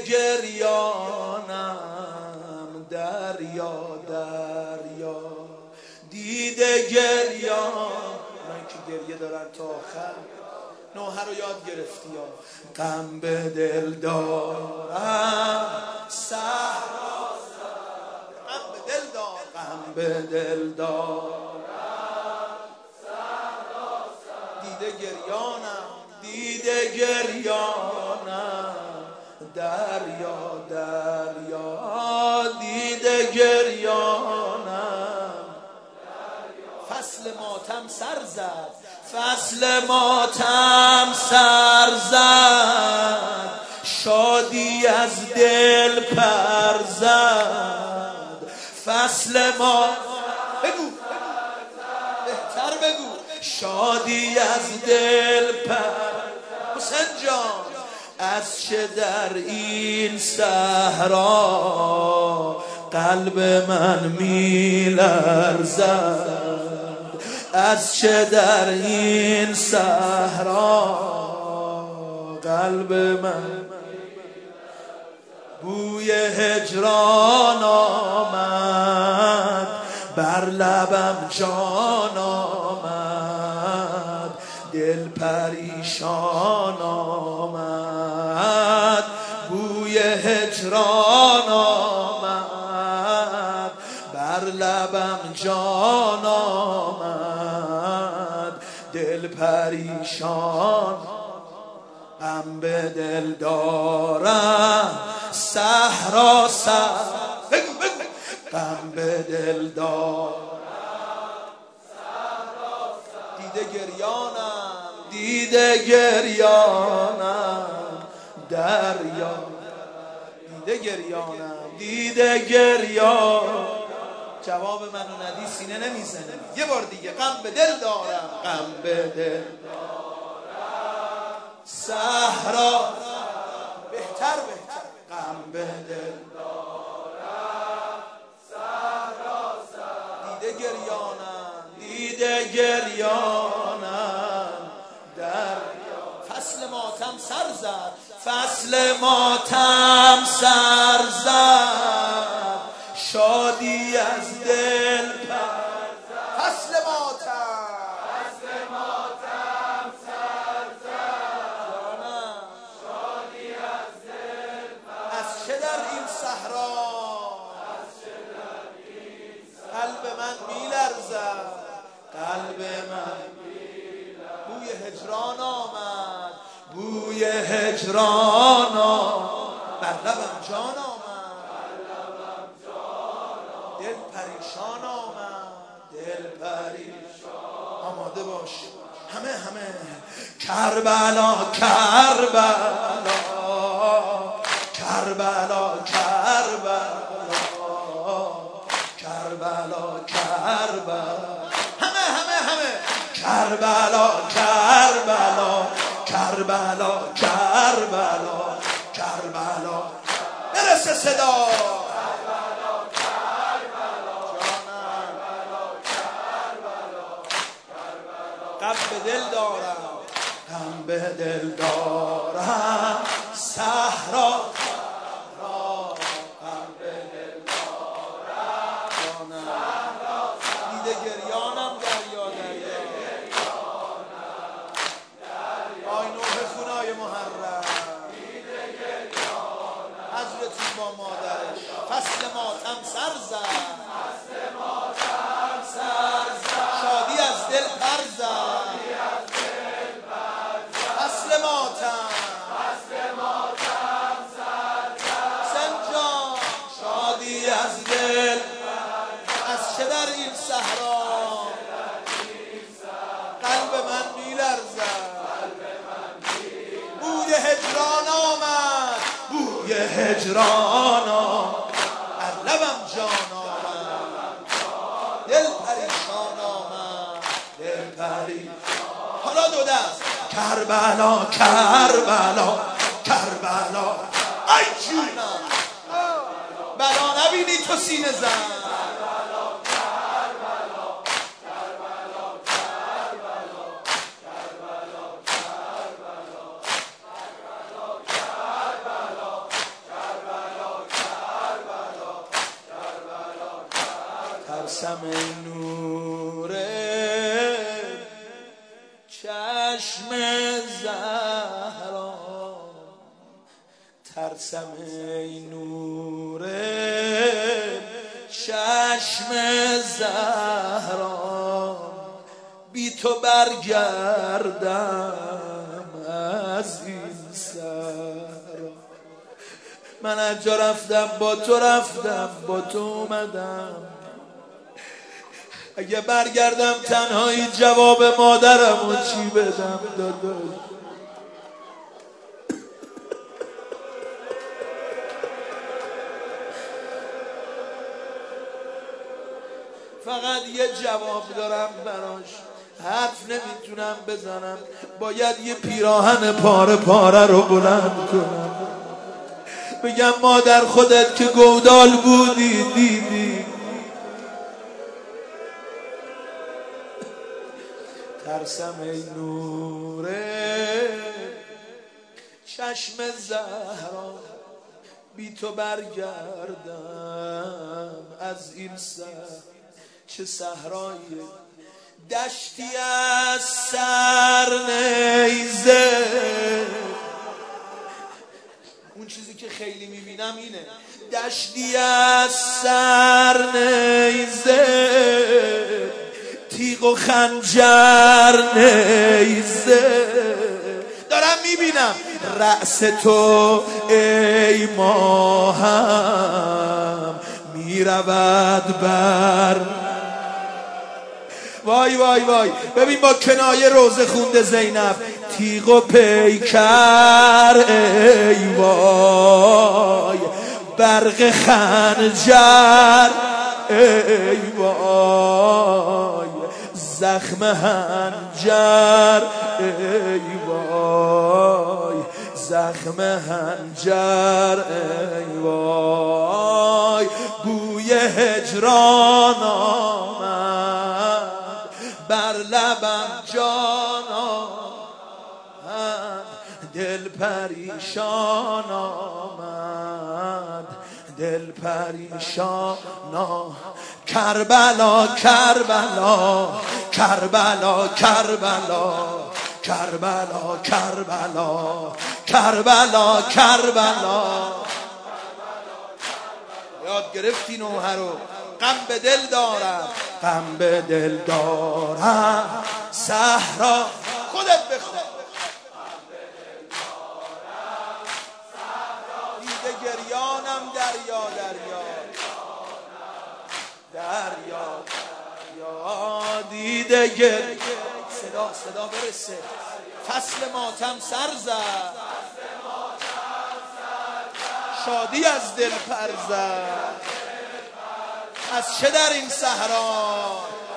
گریانم دریا دریا، دیده گریان. اونایی که گریه دارن تا آخر نوحه رو یاد گرفتی یا غم به دل دارم صحرا غم به دل دارم غم به دل دارم صحرا دیده گریانم دیده گریانم دریا دریا دیده گریانم فصل ماتم سر زد فصل ماتم سر زد شادی از دل پر زد فصل ما بگو بهتر بگو شادی از دل پر حسین جان از چه در این صحرا قلب من می‌لرزد از چه در این صحرا قلب من بوی هجران آمد بر لبم جان آمد دل پریشان آمد بوی هجران آمد بر لبم جان آمد دل پریشان غم به دل دارم صحرا بگو بگو غم به دل دارم صحرا دیده گریانم دیده گریانم دریا دیده گریانم دیده گریانم جواب منو ندی سینه نمیزنه یه بار دیگه غم به دل دارم غم به دل دارم صحرا بهتر غم به دل دارم صحرا دیده گریانم دیده گریانم دریا فصل ماتم سر زد فصل ماتم سر زد شادی از دل پر زد فصل ماتم سر زد شادی از دل پر از چه در این صحرا قلب من می‌لرزد قلب من بوی هجران آمد بوی هجران آمد بر لبم جان آمد دل پریشان آمد دل پریشان آماده باش همه کربلا کربلا کربلا کربلا کربلا کربلا همه کربلا کربلا کربلا کربلا کربلا برسه صدا غم به دل دارم غم به دل دارم صحرا غم به دل دارم دیده گریانم دریا دریا آی نوح خونای محرم حضرتی با مادرش فصل ماتم سر زد شادی از دل پر زد فصل ماتم سنجان شادی از دل از چه در این صحرا قلب من می‌لرزد بوی هجران آمد بوی هجران آمد از لبم جان آمد دل پریشان آمد دل پریشان حالا دو دست کربلا کربلا کربلا ای جونم بلا نبینی تو سینه زن ترسم ای نور چشم زهرا، ترسم ای نور چشم زهرا، بی تو برگردم از این سرا. من از جا رفتم با تو رفتم، با تو اومدم، اگه برگردم تنهایی جواب مادرم و چی بدم داداش؟ فقط یه جواب دارم براش، حرف نمیتونم بزنم، باید یه پیراهن پاره پاره رو بلند کنم، بگم مادر خودت که گودال بودی دیدی. ترسم ای نور چشم زهرا، بی تو برگردم از این چه صحرایی، دشتی از سر نیزه. اون چیزی که خیلی میبینم اینه، دشتی از سر نیزه، تیغ و خنجر نیزه، دارم میبینم رأس تو ای ماهم میرود بر. وای وای وای، ببین با کنایه روزه خونده زینب، تیغ و پیکر ای وای، برق خنجر ای وای، زخم هنجر ای وای، زخم هنجر ای وای، بوی هجران آمد بر لبم جان آمد، دل پریشان آمد، دل پریشان آمد. کربلا کربلا کربلا کربلا کربلا کربلا کربلا کربلا. یاد گرفتی نوحه رو؟ غم به دل دارم، غم به دل دارم صحرا. خودت بخون. دیده گریانم دریا دریا دریا دریا، دیده گر صدا برسه، فصل ماتم سر زد، شادی از دل پر زد، از چه در این صحرا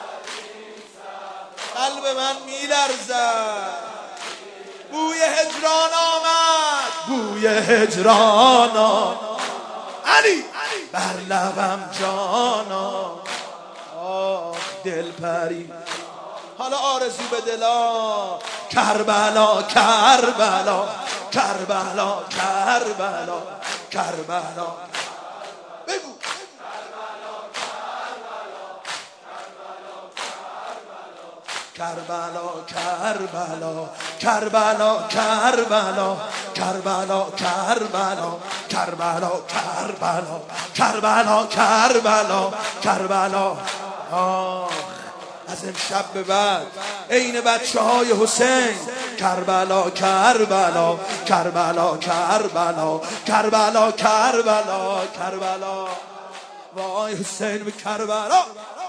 قلب من میلرزد، بوی هجران آمد، بوی هجران آمد، علی بر لبم جانا، آخ دل پری. حالا آرزو به دلا، کربلا کربلا کربلا کربلا کربلا. بگو کربلا کربلا کربلا کربلا کربلا کربلا کربلا کربلا کربلا کربلا کربلا. آخ از امشب به بعد عین بچه های حسین، کربلا کربلا کربلا کربلا کربلا کربلا کربلا. وای حسین به کربلا.